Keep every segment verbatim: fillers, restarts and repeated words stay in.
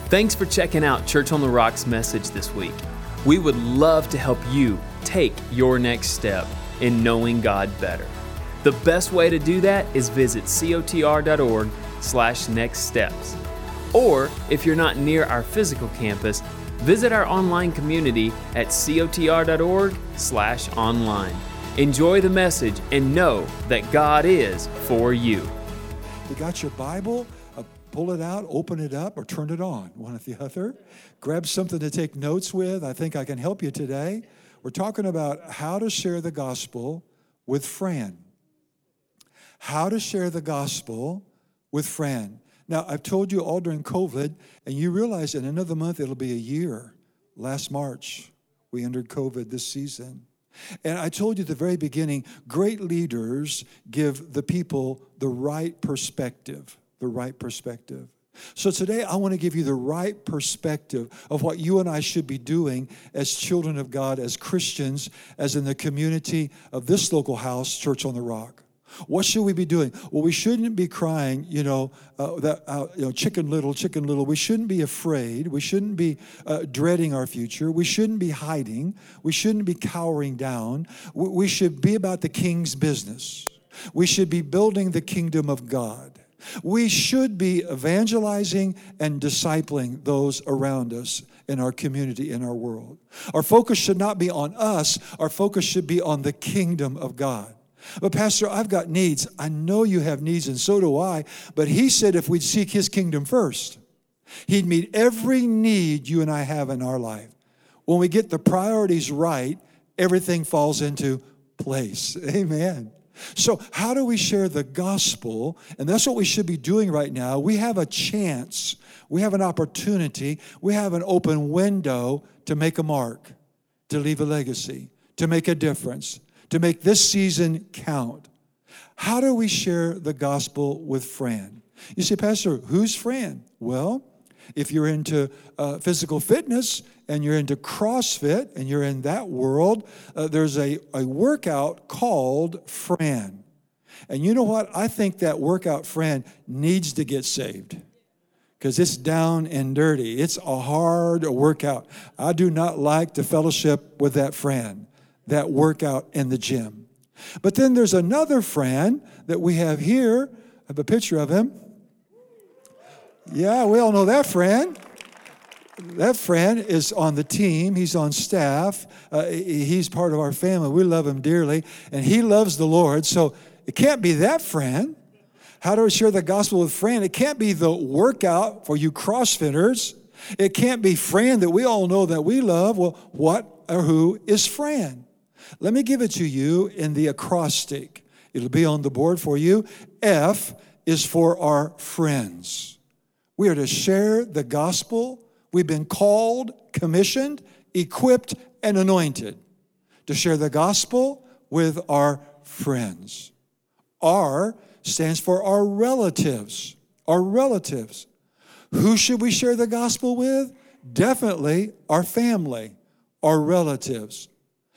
Thanks for checking out Church on the Rock's message this week. We would love to help you take your next step in knowing God better. The best way to do that is visit cotr.org slash next steps. Or if you're not near our physical campus, visit our online community at cotr.org slash online. Enjoy the message and know that God is for you. You got your Bible? Uh, pull it out, open it up, or turn it on, one or the other. Grab something to take notes with. I think I can help you today. We're talking about how to share the gospel with Fran. How to share the gospel with Fran. Now, I've told you all during COVID, and you realize in another month it'll be a year. Last March, we entered COVID this season. And I told you at the very beginning, great leaders give the people the right perspective, the right perspective. So today I want to give you the right perspective of what you and I should be doing as children of God, as Christians, as in the community of this local house, Church on the Rock. What should we be doing? Well, we shouldn't be crying, you know, uh, that, uh, you know, chicken little, chicken little. We shouldn't be afraid. We shouldn't be uh, dreading our future. We shouldn't be hiding. We shouldn't be cowering down. We, we should be about the King's business. We should be building the kingdom of God. We should be evangelizing and discipling those around us in our community, in our world. Our focus should not be on us. Our focus should be on the kingdom of God. But Pastor, I've got needs. I know you have needs, and so do I. But he said if we'd seek his kingdom first, he'd meet every need you and I have in our life. When we get the priorities right, everything falls into place. Amen. So how do we share the gospel? And that's what we should be doing right now. We have a chance. We have an opportunity. We have an open window to make a mark, to leave a legacy, to make a difference, to make this season count. How do we share the gospel with Fran? You say, Pastor, who's Fran? Well, if you're into uh, physical fitness and you're into CrossFit and you're in that world, uh, there's a, a workout called Fran. And you know what? I think that workout Fran needs to get saved because it's down and dirty. It's a hard workout. I do not like to fellowship with that Fran, that workout in the gym. But then there's another Fran that we have here. I have a picture of him. Yeah, we all know that Fran. That Fran is on the team. He's on staff. Uh, he's part of our family. We love him dearly, and he loves the Lord. So it can't be that Fran. How do I share the gospel with Fran? It can't be the workout for you CrossFitters. It can't be Fran that we all know that we love. Well, what or who is Fran? Let me give it to you in the acrostic. It'll be on the board for you. F is for our friends. We are to share the gospel. We've been called, commissioned, equipped, and anointed to share the gospel with our friends. R stands for our relatives. Our relatives. Who should we share the gospel with? Definitely our family, our relatives.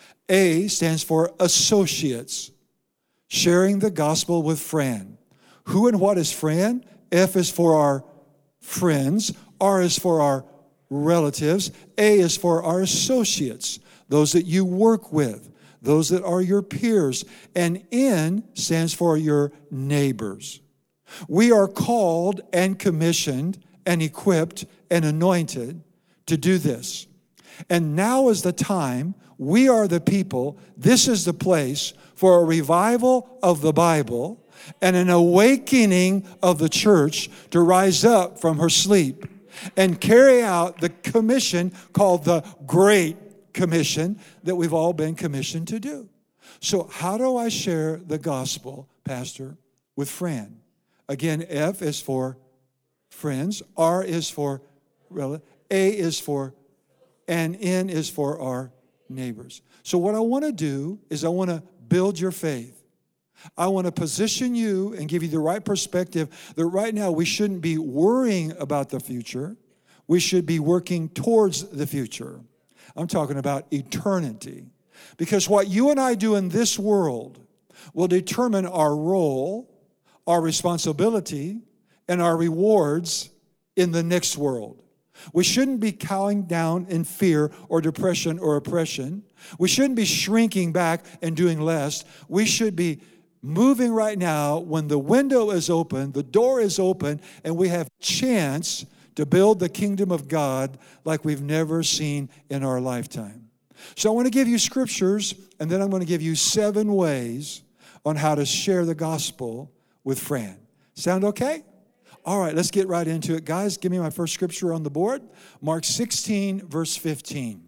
A stands for associates, sharing the gospel with Fran. Who and what is Fran? F is for our friends. R is for our relatives. A is for our associates, those that you work with, those that are your peers. And N stands for your neighbors. We are called and commissioned and equipped and anointed to do this. And now is the time. We are the people. This is the place for a revival of the Bible and an awakening of the church to rise up from her sleep and carry out the commission called the Great Commission that we've all been commissioned to do. So how do I share the gospel, Pastor, with Fran? Again, F is for friends. R is for relatives. A is for, and N is for our neighbors. So what I want to do is I want to build your faith. I want to position you and give you the right perspective that right now we shouldn't be worrying about the future. We should be working towards the future. I'm talking about eternity. Because what you and I do in this world will determine our role, our responsibility, and our rewards in the next world. We shouldn't be cowering down in fear or depression or oppression. We shouldn't be shrinking back and doing less. We should be moving right now when the window is open, the door is open, and we have a chance to build the kingdom of God like we've never seen in our lifetime. So I want to give you scriptures, and then I'm going to give you seven ways on how to share the gospel with Fran. Sound okay? All right, let's get right into it. Guys, give me my first scripture on the board. Mark sixteen, verse fifteen.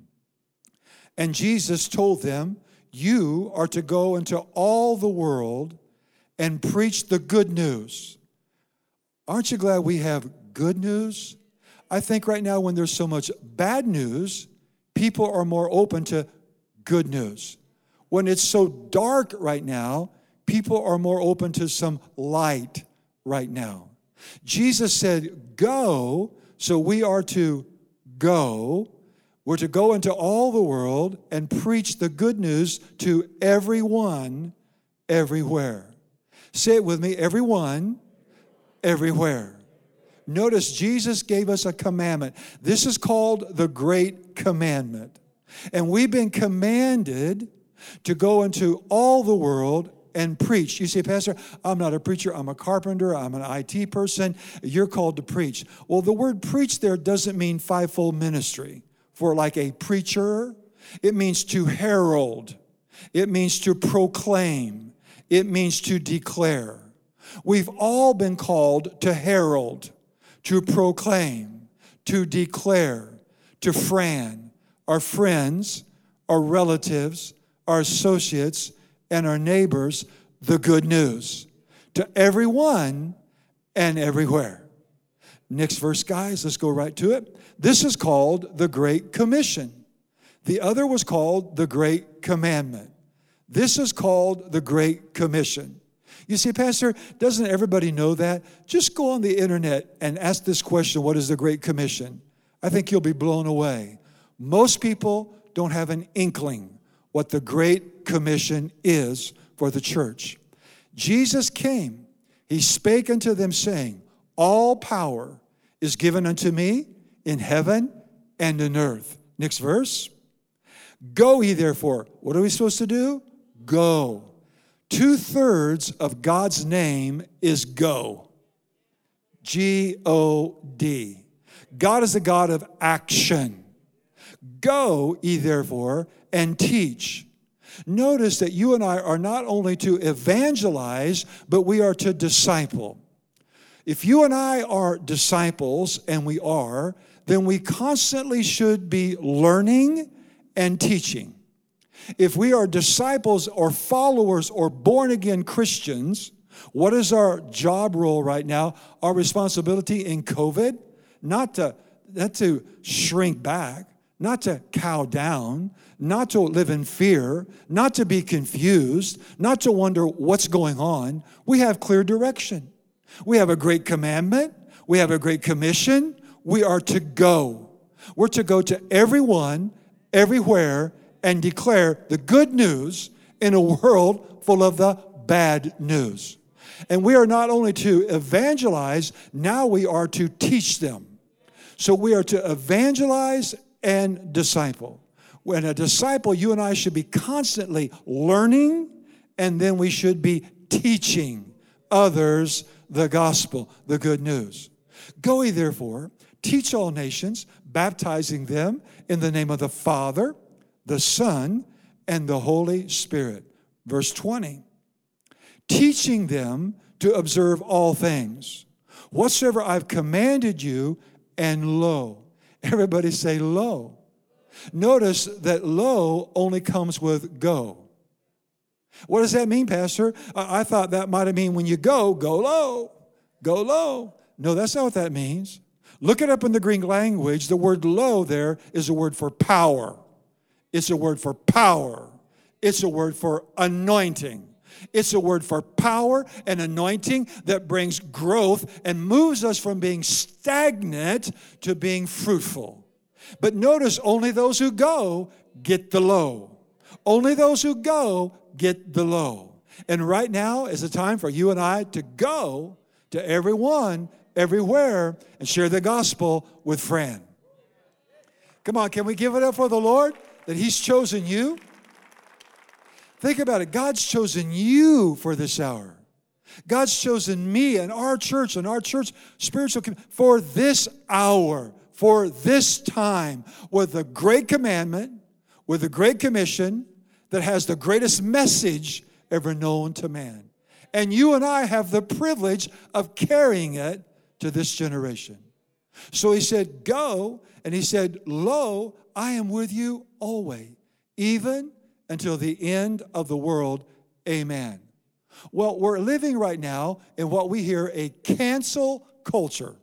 And Jesus told them, you are to go into all the world and preach the good news. Aren't you glad we have good news? I think right now when there's so much bad news, people are more open to good news. When it's so dark right now, people are more open to some light right now. Jesus said, go, so we are to go. We're to go into all the world and preach the good news to everyone, everywhere. Say it with me, everyone, everywhere. Notice Jesus gave us a commandment. This is called the Great Commandment. And we've been commanded to go into all the world and preach. You say, Pastor, I'm not a preacher. I'm a carpenter. I'm an I T person. You're called to preach. Well, the word preach there doesn't mean fivefold ministry for like a preacher. It means to herald. It means to proclaim. It means to declare. We've all been called to herald, to proclaim, to declare, to Fran, our friends, our relatives, our associates, and our neighbors, the good news to everyone and everywhere. Next verse, guys, let's go right to it. This is called the Great Commission. The other was called the Great Commandment. This is called the Great Commission. You see, Pastor, doesn't everybody know that? Just go on the internet and ask this question, what is the Great Commission? I think you'll be blown away. Most people don't have an inkling what the Great Commission is for the church. Jesus came. He spake unto them, saying, all power is given unto me in heaven and in earth. Next verse. Go ye therefore. What are we supposed to do? Go. Two-thirds of God's name is go. G O D. God is a God of action. Go ye therefore and teach. Notice that you and I are not only to evangelize, but we are to disciple. If you and I are disciples, and we are, then we constantly should be learning and teaching. If we are disciples or followers or born-again Christians, what is our job role right now? Our responsibility in COVID? Not to, not to shrink back, not to cow down, not to live in fear, not to be confused, not to wonder what's going on. We have clear direction. We have a great commandment. We have a great commission. We are to go. We're to go to everyone, everywhere, and declare the good news in a world full of the bad news. And we are not only to evangelize, now we are to teach them. So we are to evangelize and disciple. When a disciple, you and I should be constantly learning, and then we should be teaching others the gospel, the good news. Go ye therefore, teach all nations, baptizing them in the name of the Father, the Son, and the Holy Spirit. Verse twenty. Teaching them to observe all things, whatsoever I've commanded you, and lo. Everybody say lo. Notice that lo only comes with go. What does that mean, Pastor? I, I thought that might have mean when you go, go low, go low. No, that's not what that means. Look it up in the Greek language. The word lo there is a word for power. It's a word for power. It's a word for anointing. It's a word for power and anointing that brings growth and moves us from being stagnant to being fruitful. But notice, only those who go get the lo. Only those who go get the lo. And right now is a time for you and I to go to everyone, everywhere, and share the gospel with Fran. Come on, can we give it up for the Lord that He's chosen you? Think about it. God's chosen you for this hour. God's chosen me and our church and our church spiritual community for this hour, for this time, with the great commandment, with the great commission that has the greatest message ever known to man. And you and I have the privilege of carrying it to this generation. So He said, go, and He said, lo, I am with you always, even until the end of the world. Amen. Well, we're living right now in what we hear a cancel culture.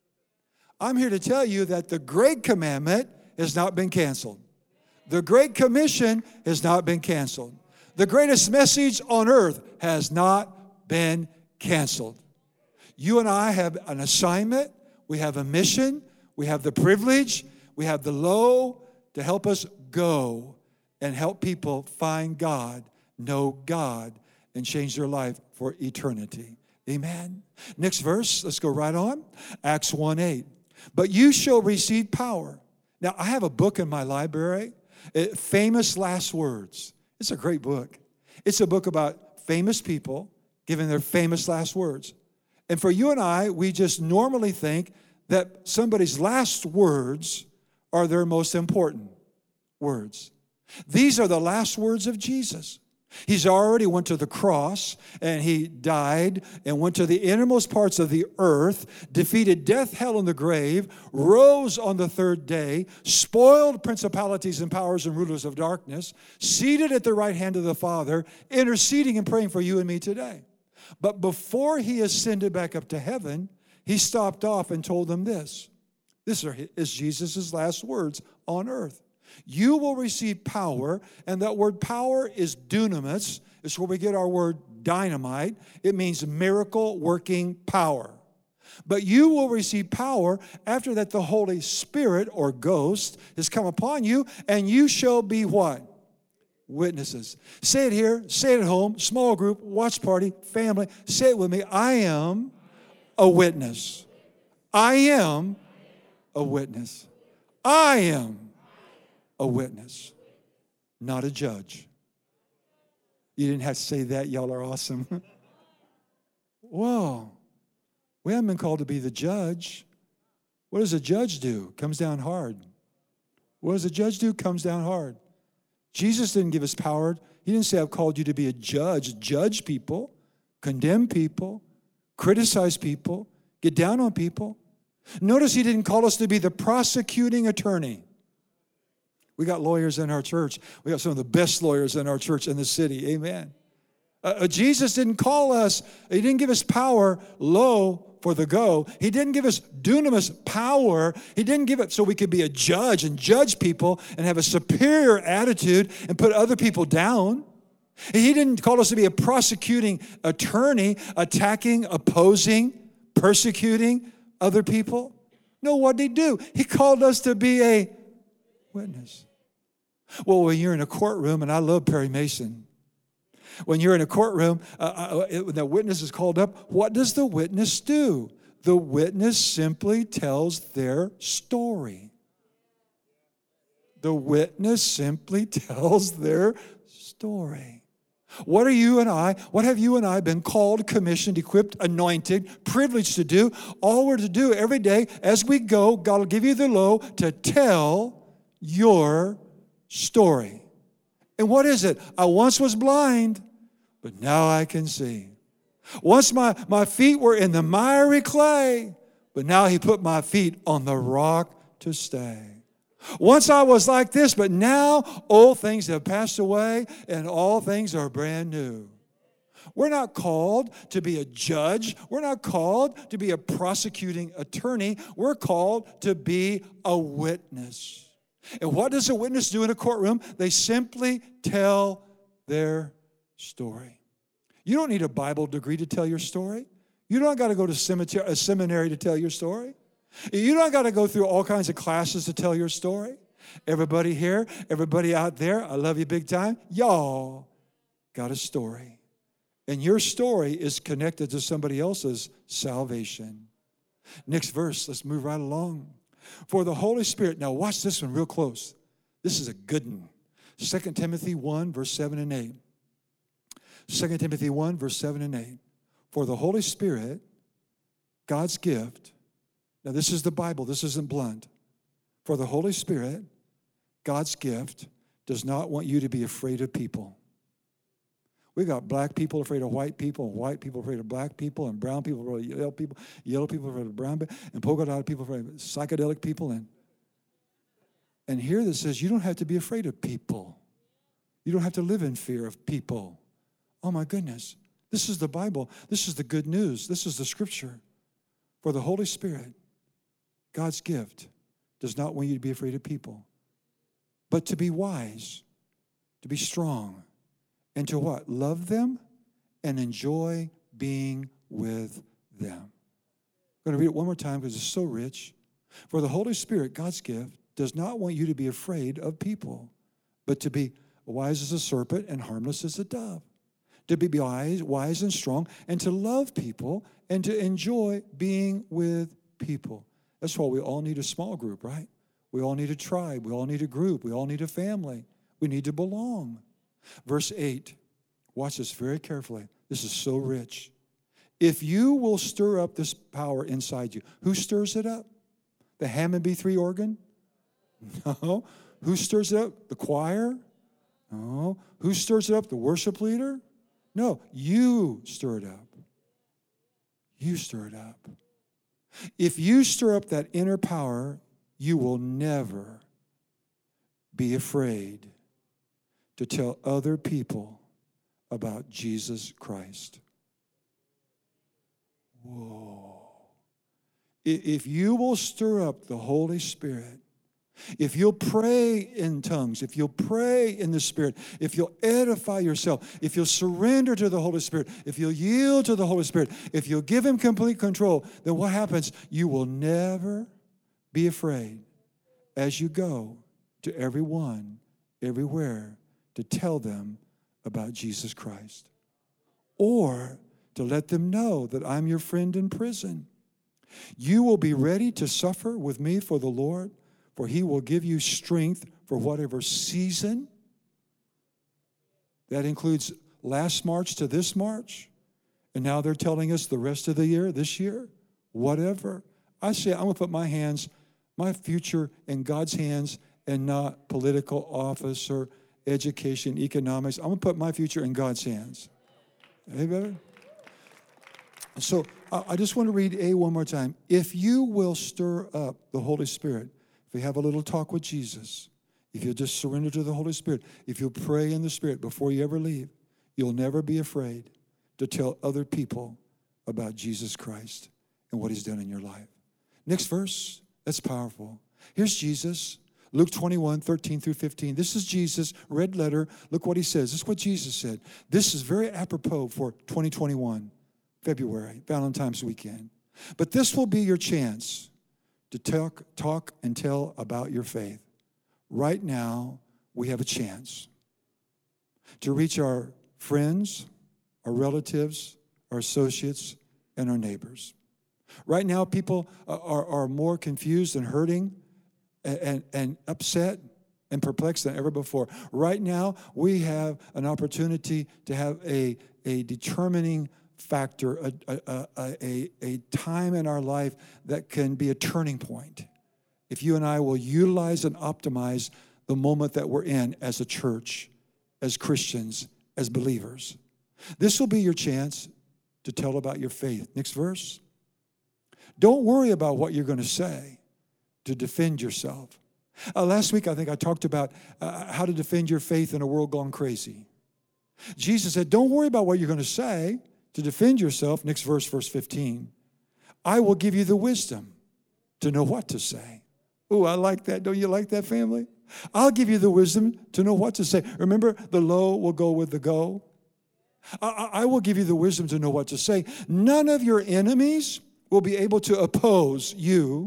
I'm here to tell you that the Great Commandment has not been canceled. The Great Commission has not been canceled. The greatest message on earth has not been canceled. You and I have an assignment. We have a mission. We have the privilege. We have the low to help us go and help people find God, know God, and change their life for eternity. Amen. Next verse, let's go right on. Acts one eight. But you shall receive power. Now, I have a book in my library, Famous Last Words. It's a great book. It's a book about famous people giving their famous last words. And for you and I, we just normally think that somebody's last words are their most important words. These are the last words of Jesus. He's already went to the cross, and He died and went to the innermost parts of the earth, defeated death, hell, and the grave, rose on the third day, spoiled principalities and powers and rulers of darkness, seated at the right hand of the Father, interceding and praying for you and me today. But before He ascended back up to heaven, He stopped off and told them this. This is Jesus' last words on earth. You will receive power, and that word power is dunamis. It's where we get our word dynamite. It means miracle-working power. But you will receive power after that the Holy Spirit or Ghost has come upon you, and you shall be what? Witnesses. Say it here, say it at home, small group, watch party, family. Say it with me. I am a witness. I am a witness. I am a witness, not a judge. You didn't have to say that. Y'all are awesome. Whoa. We haven't been called to be the judge. What does a judge do? Comes down hard. What does a judge do? Comes down hard. Jesus didn't give us power. He didn't say, I've called you to be a judge. Judge people, condemn people, criticize people, get down on people. Notice He didn't call us to be the prosecuting attorney. We got lawyers in our church. We got some of the best lawyers in our church in the city. Amen. Uh, Jesus didn't call us, He didn't give us power low for the go. He didn't give us dunamis power. He didn't give it so we could be a judge and judge people and have a superior attitude and put other people down. He didn't call us to be a prosecuting attorney, attacking, opposing, persecuting other people. No, what did He do? He called us to be a witness. Well, when you're in a courtroom, and I love Perry Mason, when you're in a courtroom, uh, uh, the witness is called up, what does the witness do? The witness simply tells their story. The witness simply tells their story. What are you and I, what have you and I been called, commissioned, equipped, anointed, privileged to do? All we're to do every day as we go, God will give you the low to tell your story. And what is it? I once was blind, but now I can see. Once my, my feet were in the miry clay, but now He put my feet on the rock to stay. Once I was like this, but now old things have passed away and all things are brand new. We're not called to be a judge. We're not called to be a prosecuting attorney. We're called to be a witness. And what does a witness do in a courtroom? They simply tell their story. You don't need a Bible degree to tell your story. You don't got to go to cemetery, a seminary to tell your story. You don't got to go through all kinds of classes to tell your story. Everybody here, everybody out there, I love you big time. Y'all got a story. And your story is connected to somebody else's salvation. Next verse, let's move right along. For the Holy Spirit, now watch this one real close. This is a good one. Second Timothy one, verse seven and eight. Second Timothy one, verse seven and eight. For the Holy Spirit, God's gift, now this is the Bible, this isn't blunt. For the Holy Spirit, God's gift, does not want you to be afraid of people. We got black people afraid of white people, and white people afraid of black people, and brown people afraid of yellow people, yellow people afraid of brown people, and polka dot people afraid of psychedelic people. And, and here that says you don't have to be afraid of people. You don't have to live in fear of people. Oh my goodness. This is the Bible. This is the good news. This is the scripture. For the Holy Spirit, God's gift, does not want you to be afraid of people, but to be wise, to be strong, and to what? Love them and enjoy being with them. I'm going to read it one more time because it's so rich. For the Holy Spirit, God's gift, does not want you to be afraid of people, but to be wise as a serpent and harmless as a dove. To be wise, wise and strong, and to love people, and to enjoy being with people. That's why we all need a small group, right? We all need a tribe. We all need a group. We all need a family. We need to belong. Verse eight, watch this very carefully. This is so rich. If you will stir up this power inside you, who stirs it up? The Hammond B three organ? No. Who stirs it up? The choir? No. Who stirs it up? The worship leader? No. You stir it up. You stir it up. If you stir up that inner power, you will never be afraid to tell other people about Jesus Christ. Whoa. If you will stir up the Holy Spirit, if you'll pray in tongues, if you'll pray in the Spirit, if you'll edify yourself, if you'll surrender to the Holy Spirit, if you'll yield to the Holy Spirit, if you'll give Him complete control, then what happens? You will never be afraid as you go to everyone, everywhere, to tell them about Jesus Christ. Or to let them know that I'm your friend in prison. You will be ready to suffer with me for the Lord, for He will give you strength for whatever season. That includes last March to this March. And now they're telling us the rest of the year, this year, whatever. I say I'm going to put my hands, my future in God's hands and not political office or education, economics. I'm going to put my future in God's hands. Amen? So I just want to read A one more time. If you will stir up the Holy Spirit, if you have a little talk with Jesus, if you just surrender to the Holy Spirit, if you pray in the Spirit before you ever leave, you'll never be afraid to tell other people about Jesus Christ and what He's done in your life. Next verse, that's powerful. Here's Jesus, Luke twenty-one, thirteen through fifteen. This is Jesus, red letter. Look what He says. This is what Jesus said. This is very apropos for twenty twenty-one, February, Valentine's weekend. But this will be your chance to talk, talk and tell about your faith. Right now, we have a chance to reach our friends, our relatives, our associates, and our neighbors. Right now, people are, are more confused and hurting and, and, and upset and perplexed than ever before. Right now, we have an opportunity to have a, a determining factor, a, a, a, a time in our life that can be a turning point. If you and I will utilize and optimize the moment that we're in as a church, as Christians, as believers. This will be your chance to tell about your faith. Next verse. Don't worry about what you're going to say to defend yourself. Uh, last week, I think I talked about uh, how to defend your faith in a world gone crazy. Jesus said, don't worry about what you're going to say to defend yourself. Next verse, verse fifteen. I will give you the wisdom to know what to say. Oh, I like that. Don't you like that, family? I'll give you the wisdom to know what to say. Remember, the low will go with the go. I, I will give you the wisdom to know what to say. None of your enemies will be able to oppose you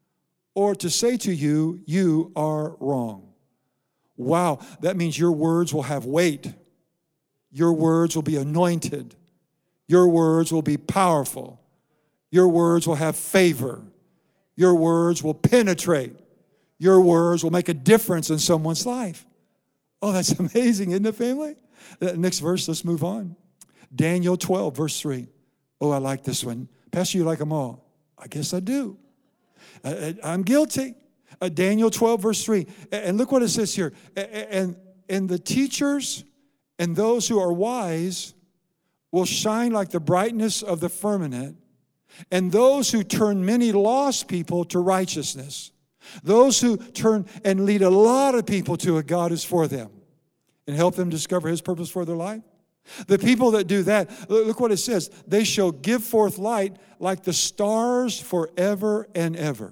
or to say to you, you are wrong. Wow, that means your words will have weight. Your words will be anointed. Your words will be powerful. Your words will have favor. Your words will penetrate. Your words will make a difference in someone's life. Oh, that's amazing, isn't it, family? The next verse, let's move on. Daniel twelve, verse three. Oh, I like this one. Pastor, you like them all? I guess I do. Uh, I'm guilty. Uh, Daniel twelve, verse three. And look what it says here. And, and the teachers and those who are wise will shine like the brightness of the firmament, and those who turn many lost people to righteousness. Those who turn and lead a lot of people to a God who's for them and help them discover His purpose for their life. The people that do that, look what it says. They shall give forth light like the stars forever and ever.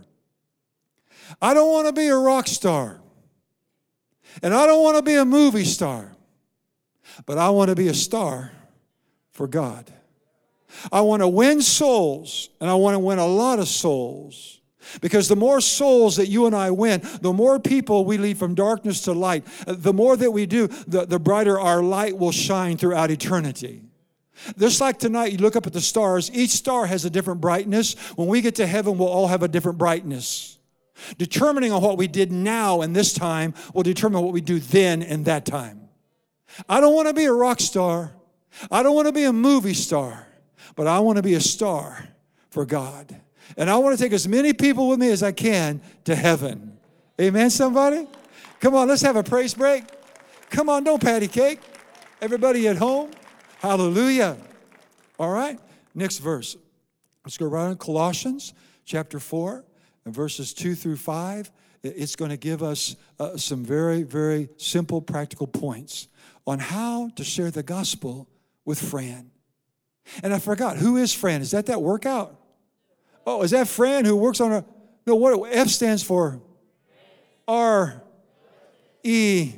I don't want to be a rock star. And I don't want to be a movie star. But I want to be a star for God. I want to win souls, and I want to win a lot of souls. Because the more souls that you and I win, the more people we lead from darkness to light, the more that we do, the, the brighter our light will shine throughout eternity. Just like tonight, you look up at the stars, each star has a different brightness. When we get to heaven, we'll all have a different brightness. Determining on what we did now and this time will determine what we do then and that time. I don't want to be a rock star. I don't want to be a movie star. But I want to be a star for God. And I want to take as many people with me as I can to heaven. Amen, somebody? Come on, let's have a praise break. Come on, don't patty cake. Everybody at home, hallelujah. All right, next verse. Let's go right on Colossians chapter four, and verses two through five. It's going to give us uh, some very, very simple, practical points on how to share the gospel with Fran. And I forgot, who is Fran? Is that that workout? Oh, is that Fran who works on a, no, what, F stands for? R E.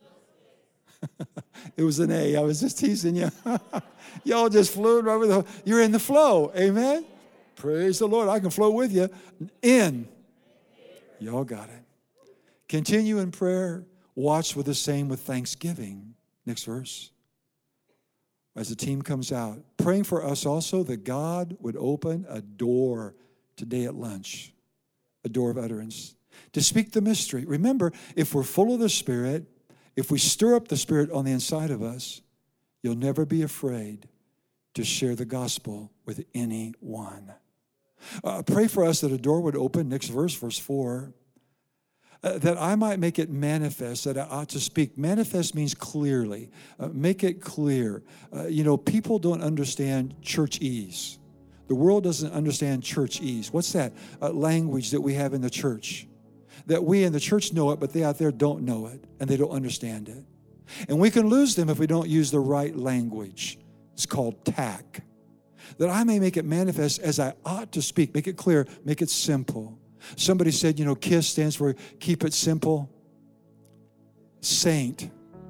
It was an A. I was just teasing you. Y'all just flew right with the, you're in the flow. Amen? Praise the Lord. I can flow with you. In. Y'all got it. Continue in prayer. Watch with the same with thanksgiving. Next verse. As the team comes out, praying for us also that God would open a door today at lunch, a door of utterance, to speak the mystery. Remember, if we're full of the Spirit, if we stir up the Spirit on the inside of us, you'll never be afraid to share the gospel with anyone. Uh, pray for us that a door would open. Next verse, verse four. Uh, that I might make it manifest, that I ought to speak. Manifest means clearly. Uh, make it clear. Uh, you know, people don't understand churchese. The world doesn't understand churchese. What's that? Uh, language that we have in the church. That we in the church know it, but they out there don't know it, and they don't understand it. And we can lose them if we don't use the right language. It's called tact. That I may make it manifest as I ought to speak. Make it clear. Make it simple. Somebody said, you know, KISS stands for keep it simple. Saint.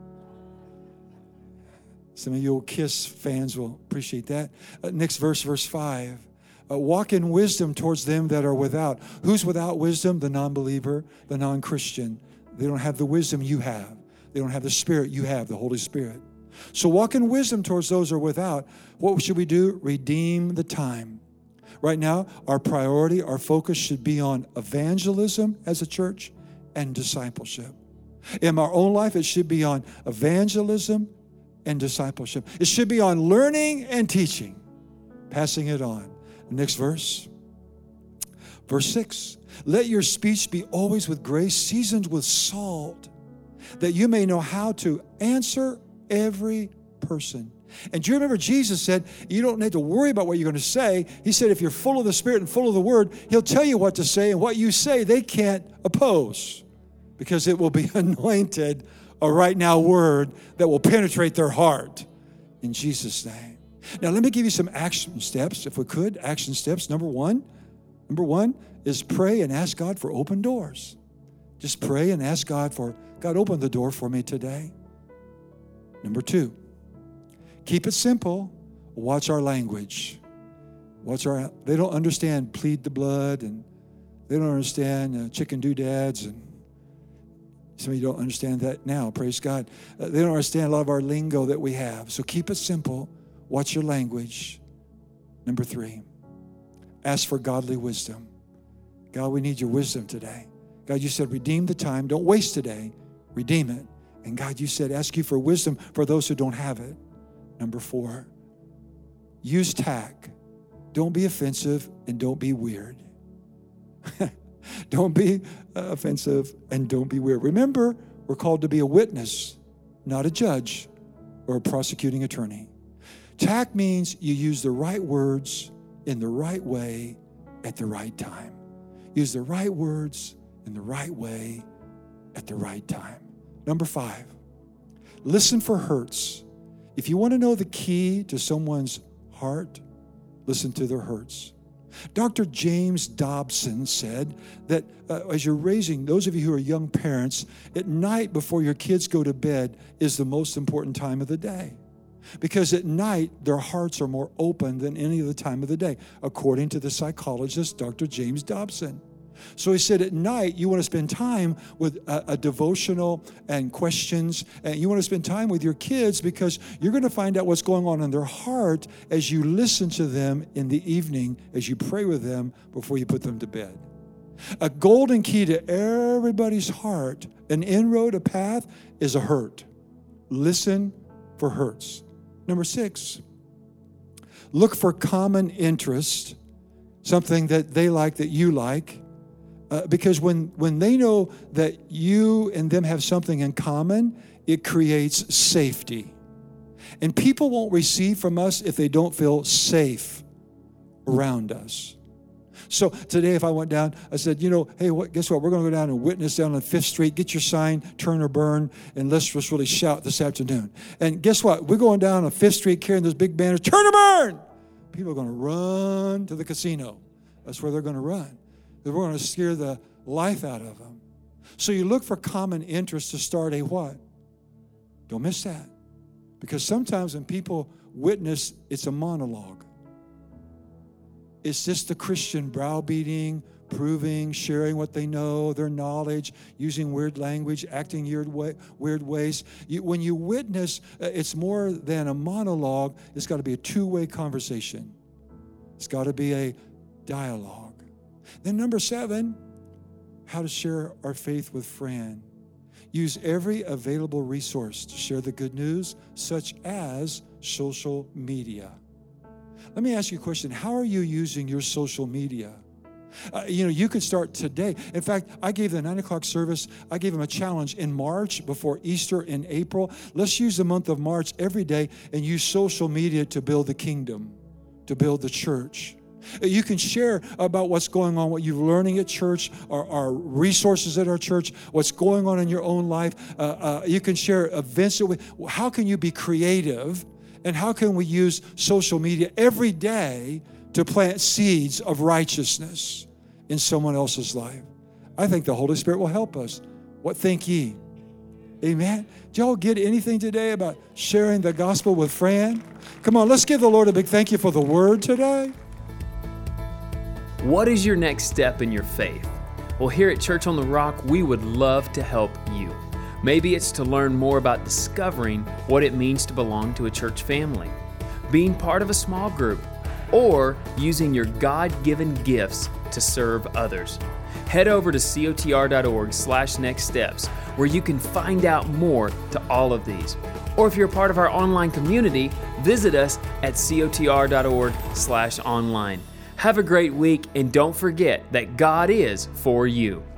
Some of you old KISS fans will appreciate that. Uh, next verse, verse five. Uh, walk in wisdom towards them that are without. Who's without wisdom? The non-believer, the non-Christian. They don't have the wisdom you have. They don't have the Spirit you have, the Holy Spirit. So walk in wisdom towards those who are without. What should we do? Redeem the time. Right now, our priority, our focus should be on evangelism as a church and discipleship. In our own life, it should be on evangelism and discipleship. It should be on learning and teaching, passing it on. Next verse. Verse six. Let your speech be always with grace, seasoned with salt, that you may know how to answer every person. And do you remember Jesus said, you don't need to worry about what you're going to say. He said, if you're full of the Spirit and full of the Word, He'll tell you what to say, and what you say, they can't oppose, because it will be anointed, a right now word that will penetrate their heart in Jesus' name. Now, let me give you some action steps, if we could. Action steps. Number one, number one is pray and ask God for open doors. Just pray and ask God for, God, open the door for me today. Number two, keep it simple. Watch our language. Watch our, they don't understand plead the blood, and they don't understand uh, chicken doodads, and some of you don't understand that now, praise God. Uh, they don't understand a lot of our lingo that we have. So keep it simple. Watch your language. Number three, ask for godly wisdom. God, we need your wisdom today. God, you said, redeem the time. Don't waste today. Redeem it. And God, you said, ask you for wisdom for those who don't have it. Number four, use tact. Don't be offensive and don't be weird. Don't be uh, offensive and don't be weird. Remember, we're called to be a witness, not a judge or a prosecuting attorney. Tact means you use the right words in the right way at the right time. Use the right words in the right way at the right time. Number five, listen for hurts. If you want to know the key to someone's heart, listen to their hurts. Doctor James Dobson said that uh, as you're raising, those of you who are young parents, at night before your kids go to bed is the most important time of the day. Because at night, their hearts are more open than any other time of the day, according to the psychologist, Doctor James Dobson. So he said at night, you want to spend time with a, a devotional and questions, and you want to spend time with your kids because you're going to find out what's going on in their heart as you listen to them in the evening, as you pray with them before you put them to bed. A golden key to everybody's heart, an inroad, a path, is a hurt. Listen for hurts. Number six, look for common interest, something that they like that you like. Uh, because when, when they know that you and them have something in common, it creates safety. And people won't receive from us if they don't feel safe around us. So today if I went down, I said, you know, hey, what, guess what? We're going to go down and witness down on Fifth Street. Get your sign, turn or burn, and let's just really shout this afternoon. And guess what? We're going down on Fifth Street carrying those big banners, turn or burn! People are going to run to the casino. That's where they're going to run. We're going to scare the life out of them. So you look for common interest to start a what? Don't miss that. Because sometimes when people witness, it's a monologue. It's just the Christian browbeating, proving, sharing what they know, their knowledge, using weird language, acting weird, way, weird ways. You, when you witness, it's more than a monologue. It's got to be a two-way conversation. It's got to be a dialogue. Then number seven, how to share our faith with Fran. Use every available resource to share the good news, such as social media. Let me ask you a question. How are you using your social media? Uh, you know, you could start today. In fact, I gave the nine o'clock service, I gave them a challenge in March before Easter in April. Let's use the month of March every day and use social media to build the kingdom, to build the church. You can share about what's going on, what you're learning at church, our, our resources at our church, what's going on in your own life. Uh, uh, you can share events. That we, how can you be creative, and how can we use social media every day to plant seeds of righteousness in someone else's life? I think the Holy Spirit will help us. What think ye? Amen. Did y'all get anything today about sharing the gospel with Fran? Come on, let's give the Lord a big thank you for the word today. What is your next step in your faith? Well, here at Church on the Rock, we would love to help you. Maybe it's to learn more about discovering what it means to belong to a church family, being part of a small group, or using your God-given gifts to serve others. Head over to cotr.org slash next steps, where you can find out more to all of these. Or if you're a part of our online community, visit us at cotr.org slash online. Have a great week, and don't forget that God is for you.